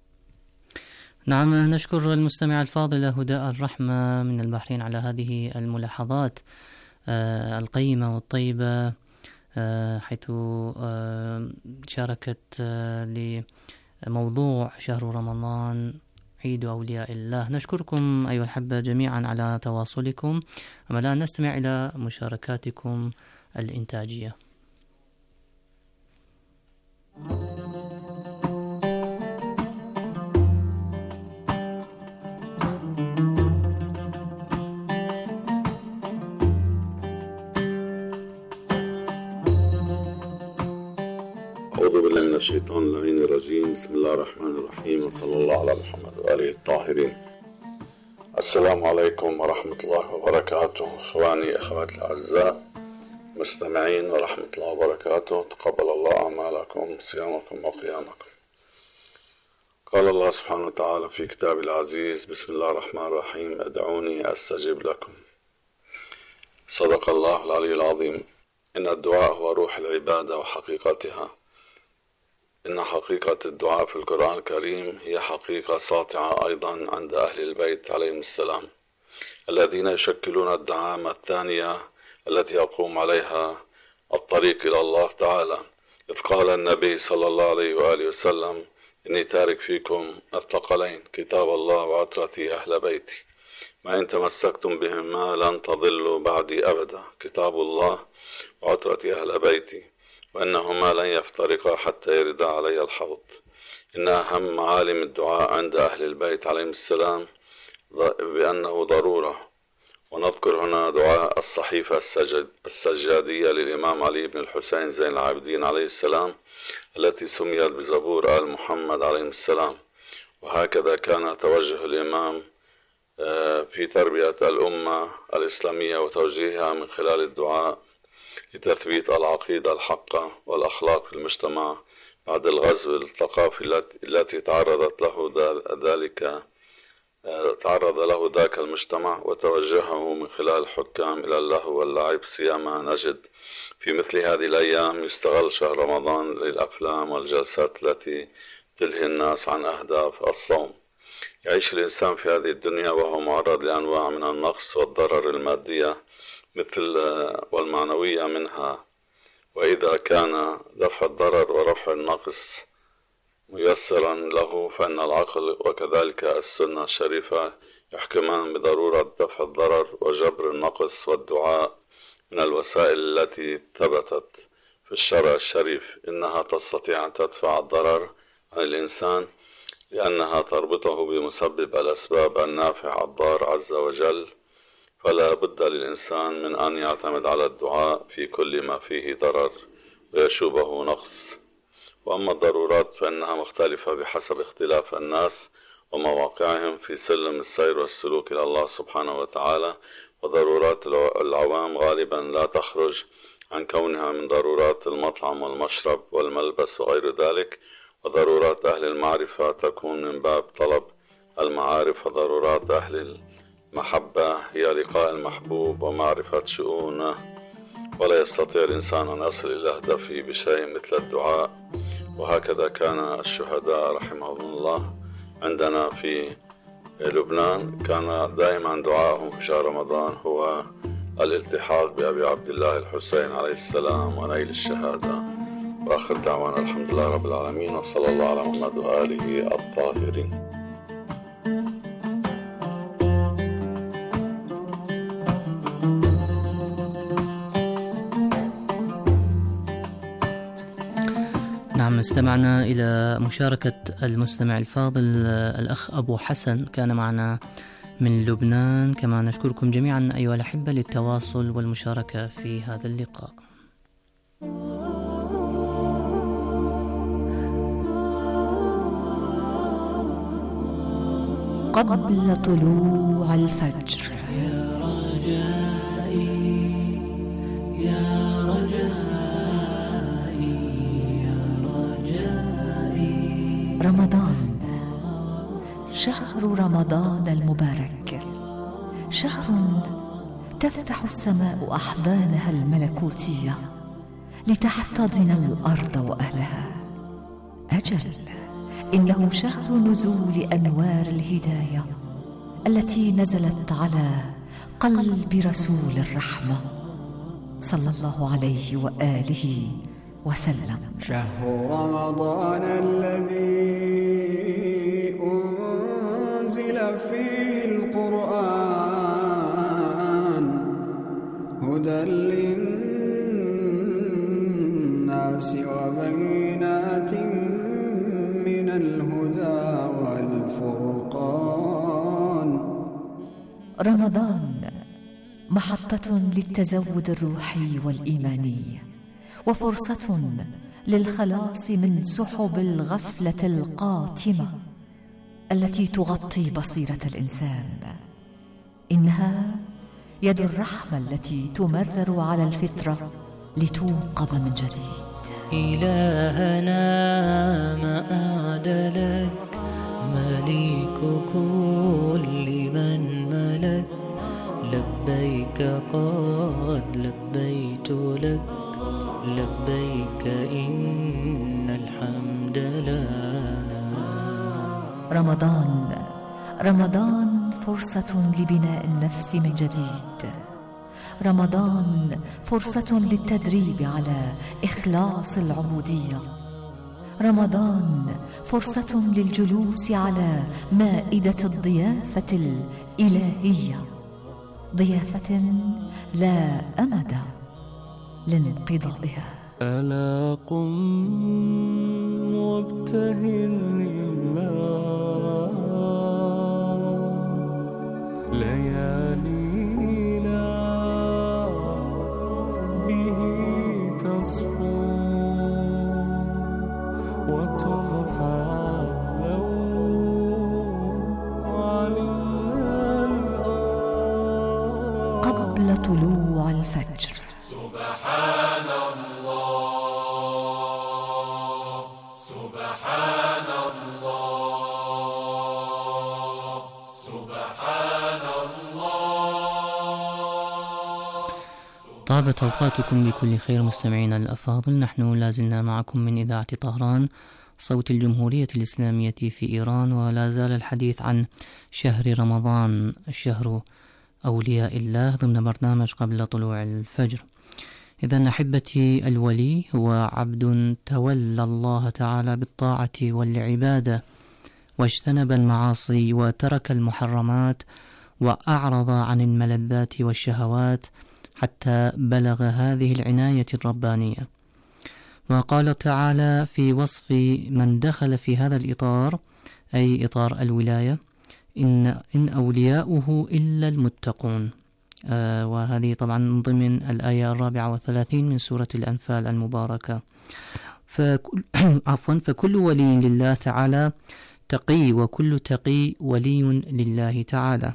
S8: نعم، نشكر المستمع الفاضلة هدى الرحمة من البحرين على هذه الملاحظات آه القيمة والطيبة، آه حيث آه شاركت آه لموضوع شهر رمضان عيد أولياء الله. نشكركم أيها الأحبة جميعا على تواصلكم. أما الآن نستمع إلى مشاركاتكم الإنتاجية.
S14: أعوذ بالله من الشيطان اللعين الرجيم. بسم الله الرحمن الرحيم، وصلى الله على محمد وآله الطاهرين. السلام عليكم ورحمة الله وبركاته. إخواني أخواتي الأعزاء مستمعين ورحمة الله وبركاته، تقبل الله أعمالكم صيامكم وقيامكم. قال الله سبحانه وتعالى في كتابه العزيز: بسم الله الرحمن الرحيم، ادعوني أستجب لكم. صدق الله العلي العظيم. إن الدعاء هو روح العبادة وحقيقتها. إن حقيقة الدعاء في القرآن الكريم هي حقيقة ساطعة أيضا عند أهل البيت عليهم السلام، الذين يشكلون الدعامة الثانية التي يقوم عليها الطريق إلى الله تعالى، إذ قال النبي صلى الله عليه وآله وسلم: إني تارك فيكم الثقلين، كتاب الله وعترتي أهل بيتي، ما إن تمسكتم بهما لن تضلوا بعدي أبدا، كتاب الله وعترتي أهل بيتي، وأنهما لن يفترقا حتى يردا علي الحوض. إن أهم معالم الدعاء عند أهل البيت عليهم السلام بأنه ضرورة. ونذكر هنا دعاء الصحيفة السجد السجادية للإمام علي بن الحسين زين العابدين عليه السلام، التي سميت بزبور آل محمد عليهم السلام. وهكذا كان توجه الإمام في تربية الأمة الإسلامية وتوجيهها من خلال الدعاء لتثبيت العقيدة الحقة والأخلاق في المجتمع بعد الغزو الثقافي التي تعرضت له ذلك تعرض له ذاك المجتمع، وتوجهه من خلال الحكام إلى اللهو واللعب، سيما نجد في مثل هذه الأيام يستغل شهر رمضان للأفلام والجلسات التي تلهي الناس عن أهداف الصوم. يعيش الإنسان في هذه الدنيا وهو معرض لأنواع من النقص والضرر المادية مثل والمعنوية منها، وإذا كان دفع الضرر ورفع النقص ميسرا له فإن العقل وكذلك السنة الشريفة يحكمان بضرورة دفع الضرر وجبر النقص، والدعاء من الوسائل التي ثبتت في الشرع الشريف إنها تستطيع أن تدفع الضرر عن الإنسان، لأنها تربطه بمسبب الأسباب النافع الضار عز وجل. فلا بد للإنسان من أن يعتمد على الدعاء في كل ما فيه ضرر ويشوبه نقص. وأما الضرورات فإنها مختلفة بحسب اختلاف الناس ومواقعهم في سلم السير والسلوك إلى الله سبحانه وتعالى. وضرورات العوام غالبا لا تخرج عن كونها من ضرورات المطعم والمشرب والملبس وغير ذلك، وضرورات أهل المعرفة تكون من باب طلب المعارف، وضرورات أهل المحبة هي لقاء المحبوب ومعرفة شؤونه. ولا يستطيع الإنسان أن يصل إلى هدفه بشيء مثل الدعاء. وهكذا كان الشهداء رحمهم الله عندنا في لبنان، كان دائما دعاءهم في شهر رمضان هو الالتحاق بأبي عبد الله الحسين عليه السلام ونيل الشهادة. وآخر دعوانا الحمد لله رب العالمين، وصلى الله على محمد وآله الطاهرين.
S8: نعم، استمعنا إلى مشاركة المستمع الفاضل الأخ أبو حسن، كان معنا من لبنان. كما نشكركم جميعا أيها الأحبة للتواصل والمشاركة في هذا اللقاء.
S6: قبل طلوع الفجر.
S9: يا رجائي يا رجائي يا رجائي.
S6: رمضان، شهر رمضان المبارك، شهر تفتح السماء أحضانها الملكوتية لتحتضن الأرض وأهلها. أجل إنه شهر نزول أنوار الهداية التي نزلت على قلب رسول الرحمة صلى الله عليه وآله وسلم.
S15: شهر رمضان الذي أنزل فيه القرآن هدى للناس وبينات من الهدى والفرقان.
S6: رمضان محطة للتزود الروحي والإيماني، وفرصة للخلاص من سحب الغفلة القاتمة التي تغطي بصيرة الإنسان. إنها يد الرحمة التي تمرر على الفطرة لتوقظ من جديد.
S16: إلهنا ما أعدلك، مليك كل من ملك، لبيك قد لبيت لك، لبيك إن الحمد لله.
S6: رمضان رمضان فرصة لبناء النفس من جديد، رمضان فرصة للتدريب على إخلاص العبودية. رمضان فرصة للجلوس على مائدة الضيافة الإلهية، ضيافة لا أمد لانقضاضها.
S17: ألا قم وابتهل لله، ليالينا به تصفو وتمحى لو علمنا الآن
S6: قبل طلوع الفجر.
S18: سبحان الله سبحان الله سبحان الله.
S8: طابت أوقاتكم بكل خير مستمعينا الأفاضل، نحن لازلنا معكم من إذاعة طهران صوت الجمهورية الإسلامية في إيران، ولا زال الحديث عن شهر رمضان، شهر أولياء الله، ضمن برنامج قبل طلوع الفجر. إذن أحبتي، الولي هو عبد تولى الله تعالى بالطاعة والعبادة، واجتنب المعاصي وترك المحرمات، وأعرض عن الملذات والشهوات، حتى بلغ هذه العناية الربانية. وقال تعالى في وصف من دخل في هذا الإطار، أي إطار الولاية: إن, إن أولياؤه إلا المتقون. آه وهذه طبعا ضمن الآية الرابعة والثلاثين من سورة الأنفال المباركة. فكل عفوا فكل ولي لله تعالى تقي، وكل تقي ولي لله تعالى.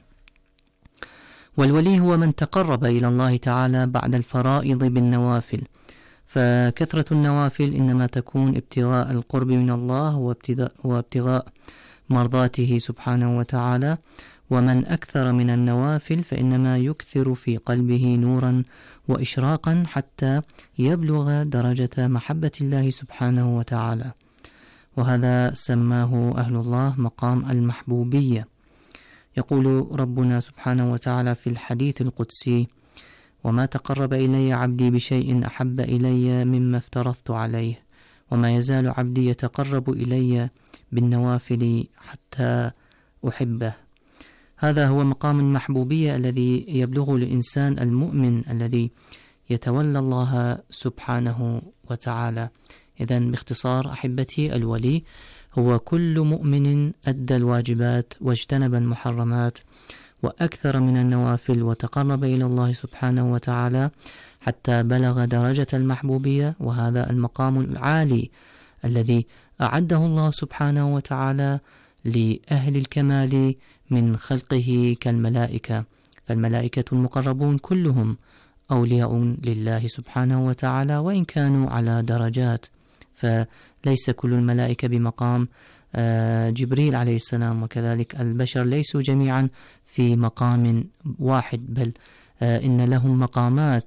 S8: والولي هو من تقرب إلى الله تعالى بعد الفرائض بالنوافل، فكثرة النوافل إنما تكون ابتغاء القرب من الله وابتغاء مرضاته سبحانه وتعالى. ومن أكثر من النوافل فإنما يكثر في قلبه نورا وإشراقا حتى يبلغ درجة محبة الله سبحانه وتعالى، وهذا سماه أهل الله مقام المحبوبية. يقول ربنا سبحانه وتعالى في الحديث القدسي: وما تقرب إلي عبدي بشيء أحب إلي مما افترضت عليه، وما يزال عبدي يتقرب إلي بالنوافل حتى أحبه. هذا هو مقام المحبوبية الذي يبلغه الإنسان المؤمن الذي يتولى الله سبحانه وتعالى. إذن باختصار أحبتي، الولي هو كل مؤمن أدى الواجبات واجتنب المحرمات وأكثر من النوافل وتقرب إلى الله سبحانه وتعالى حتى بلغ درجة المحبوبية، وهذا المقام العالي الذي أعده الله سبحانه وتعالى لأهل الكمال من خلقه كالملائكة. فالملائكة المقربون كلهم أولياء لله سبحانه وتعالى، وإن كانوا على درجات، فليس كل الملائكة بمقام جبريل عليه السلام، وكذلك البشر ليسوا جميعا في مقام واحد، بل إن لهم مقامات.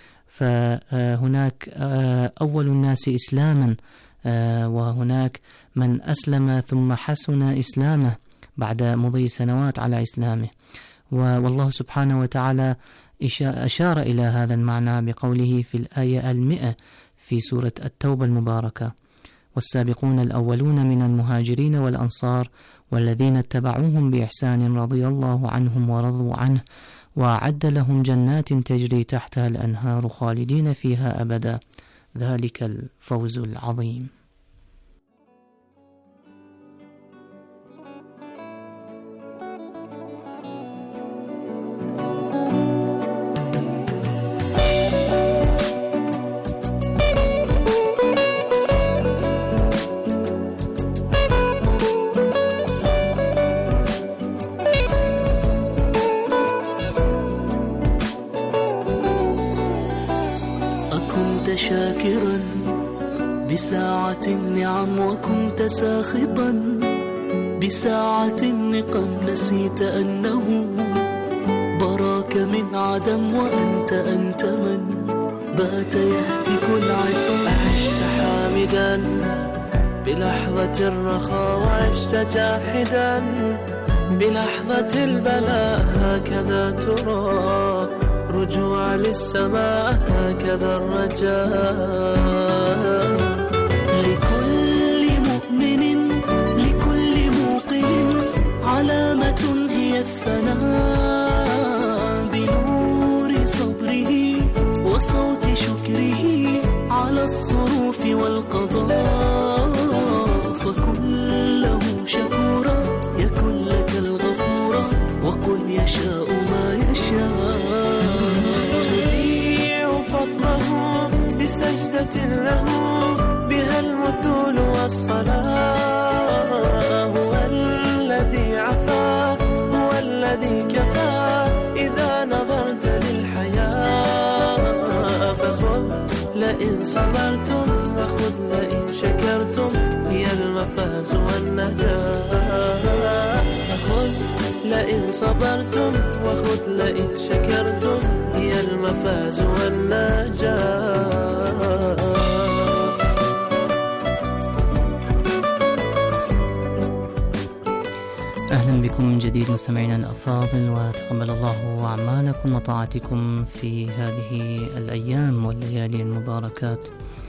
S8: فهناك أول الناس إسلاما، وهناك من أسلم ثم حسن إسلامه بعد مضي سنوات على إسلامه. والله سبحانه وتعالى أشار إلى هذا المعنى بقوله في الآية المئة في سورة التوبة المباركة: والسابقون الأولون من المهاجرين والأنصار والذين اتبعوهم بإحسان رضي الله عنهم ورضوا عنه وأعد لهم جنات تجري تحتها الأنهار خالدين فيها أبدا، ذلك الفوز العظيم.
S9: شاكرا بساعة النعم وكنت ساخطا بساعة النقم، نسيت أنه براك من عدم وأنت أنت من بات يهتك العصا. عشت حامدا بلحظة الرخاء وعشت جاحدا بلحظة البلاء، هكذا ترى الرجوع للسماء هكذا الرجاء. لكل مؤمن لكل موقن علامة هي الثناء بنور صبره وصوت شكره على الصروف والقضاء. فكله شكورا يكن لك الغفورا وقل يشاء ما يشاء. تذيع فضله بسجدة له بها المثول والصلاة. هو الذي عفا هو الذي كفى إذا نظرت للحياة. فخذ لئن صبرتم وخذ لئن شكرتم هي المفاز والنجاة. فخذ لئن صبرتم وخذ لئن شكرتم هي المفاز والنجاة.
S8: أهلا بكم من جديد مستمعينا الأفاضل، وتقبل الله أعمالكم وطاعتكم في هذه الأيام والليالي المباركات.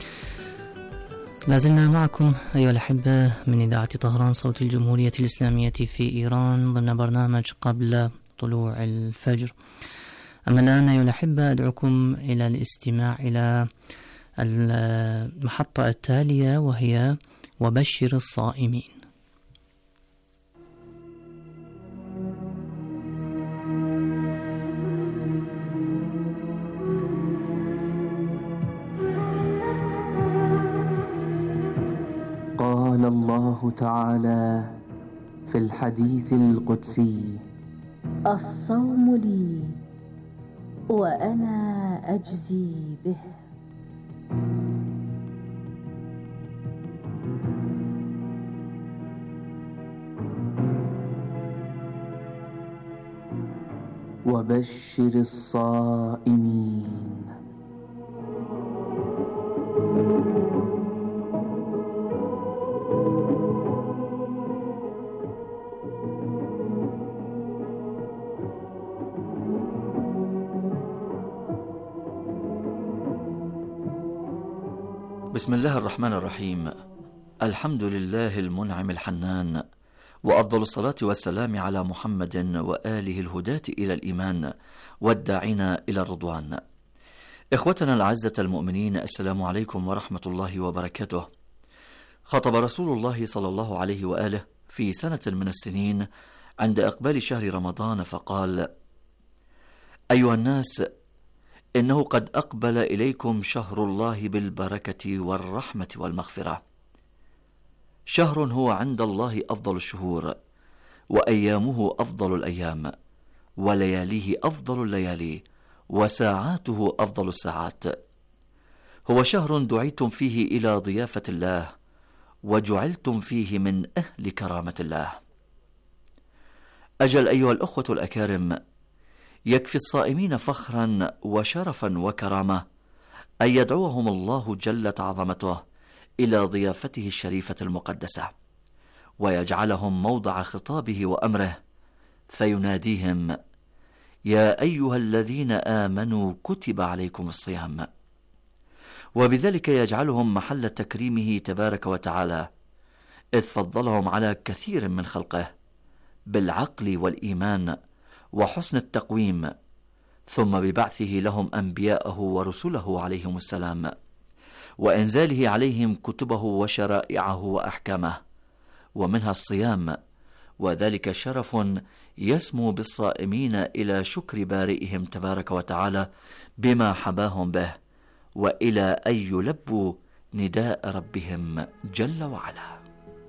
S8: لازلنا معكم أيها الأحبة من إذاعة طهران صوت الجمهورية الإسلامية في إيران ضمن برنامج قبل طلوع الفجر. أما الآن أيها الأحبة أدعوكم إلى الاستماع إلى المحطة التالية وهي وبشر الصائمين.
S19: قال الله تعالى في الحديث القدسي:
S20: الصوم لي وأنا أجزي به.
S19: وبشر الصائمين.
S1: بسم الله الرحمن الرحيم. الحمد لله المنعم الحنان، وأفضل الصلاة والسلام على محمد وآله الهداة إلى الإيمان والداعين إلى الرضوان. إخوتنا الأعزة المؤمنين، السلام عليكم ورحمة الله وبركاته. خطب رسول الله صلى الله عليه وآله في سنة من السنين عند إقبال شهر رمضان فقال: أيها الناس، إنه قد أقبل إليكم شهر الله بالبركة والرحمة والمغفرة، شهر هو عند الله أفضل الشهور، وأيامه أفضل الأيام، ولياليه أفضل الليالي، وساعاته أفضل الساعات. هو شهر دعيتم فيه إلى ضيافة الله، وجعلتم فيه من أهل كرامة الله. أجل أيها الأخوة الأكارم، يكفي الصائمين فخرا وشرفا وكرامة أن يدعوهم الله جلت عظمته إلى ضيافته الشريفة المقدسة، ويجعلهم موضع خطابه وأمره، فيناديهم: يا أيها الذين آمنوا كتب عليكم الصيام. وبذلك يجعلهم محل تكريمه تبارك وتعالى، إذ فضلهم على كثير من خلقه بالعقل والإيمان وحسن التقويم، ثم ببعثه لهم أنبياءه ورسله عليهم السلام، وإنزاله عليهم كتبه وشرائعه وأحكامه، ومنها الصيام، وذلك شرف يسمو بالصائمين إلى شكر بارئهم تبارك وتعالى بما حباهم به، وإلى أن يلبوا نداء ربهم جل وعلا.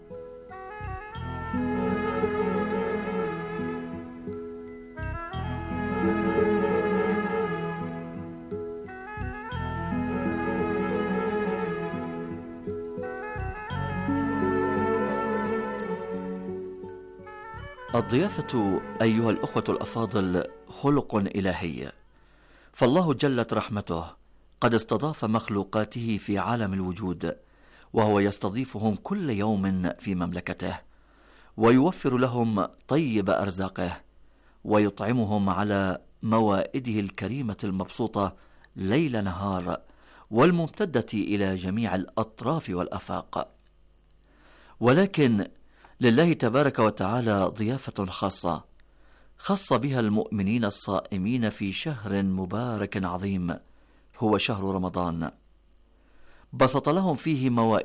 S1: الضيافة أيها الأخوة الأفاضل خلق إلهي، فالله جلت رحمته قد استضاف مخلوقاته في عالم الوجود، وهو يستضيفهم كل يوم في مملكته، ويوفر لهم طيب أرزاقه، ويطعمهم على موائده الكريمة المبسوطة ليل نهار، والممتدة إلى جميع الأطراف والآفاق. ولكن لله تبارك وتعالى ضيافة خاصة خص بها المؤمنين الصائمين في شهر مبارك عظيم هو شهر رمضان، بسط لهم فيه موائد